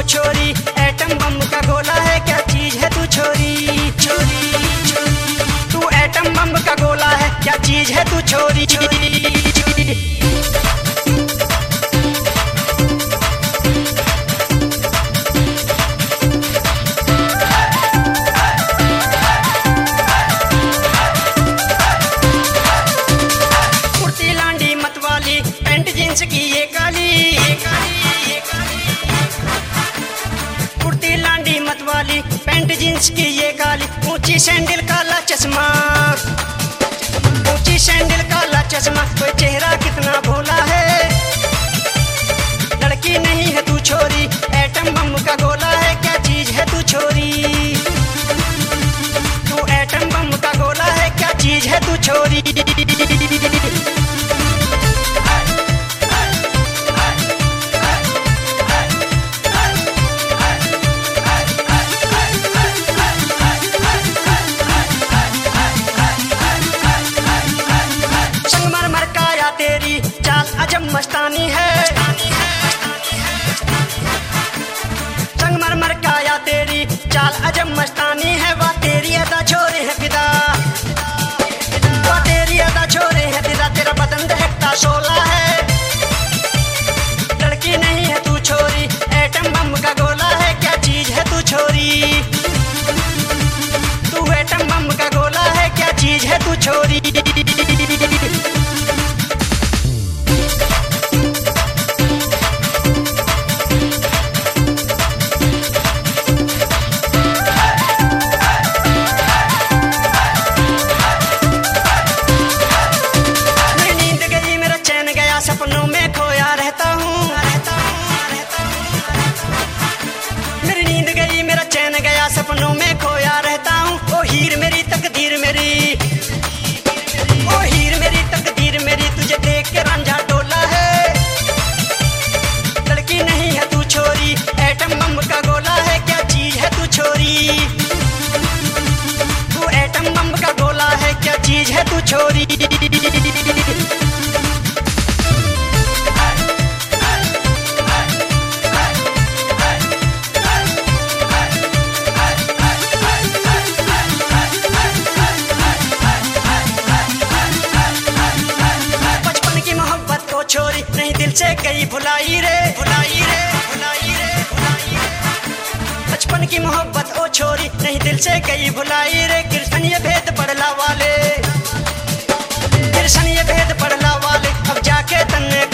छोरी, atom bomb का गोला है, क्या चीज है तू छोरी, छोरी छोरी। तू एटम बम का गोला है, क्या चीज है तू छोरी, छोरी। कुर्ती लांडी मत वाली, पैंट जींस की ये काली, ये काली, ये काली। कुर्ती लांडी मत वाली, पैंट जींस की ये काली, ऊंची सैंडल काला चश्मा, ऊंची सैंडल काला चश्मा। कोई चेहरा कितना भोला है, लड़की नहीं है तू छोरी, एटम बम का गोला है, क्या चीज है तू छोरी। तू एटम बम का गोला है, क्या चीज है तू छोरी। संगमरमर काया तेरी चाल अजब मस्तानी है, संगमरमर काया तेरी चाल अजब मस्तानी है। वाह तेरी अदा छोरे है फिदा, वाह तेरी अदा छोरे है फिदा। तेरा बदन दहकता शोला है, लड़की नहीं है तू छोरी, एटम बम का गोला है, क्या चीज है तू छोरी। तू एटम बम का गोला है, क्या चीज है तू छोरी। सपनों में खोया रहता हूँ, मेरी नींद गई मेरा चैन गया, सपनों में खोया रहता हूँ। ओ हीर मेरी तकदीर मेरी, ओ हीर मेरी तकदीर मेरी, तुझे देख के रांझा डोला है, लड़की नहीं है तू छोरी, एटम बम का गोला है, क्या चीज है तू छोरी। तू एटम बम का गोला है, क्या चीज है तू छोरी। छोरी नहीं दिल से गई भुलाई रे, भुलाई रे, भुलाई रे, भुलाई रे। बचपन की मोहब्बत ओ छोरी नहीं दिल से गई भुलाई रे। कृष्ण ये भेद पड़ला वाले, कृष्ण ये भेद पड़ला वाले, अब जाके तन्ने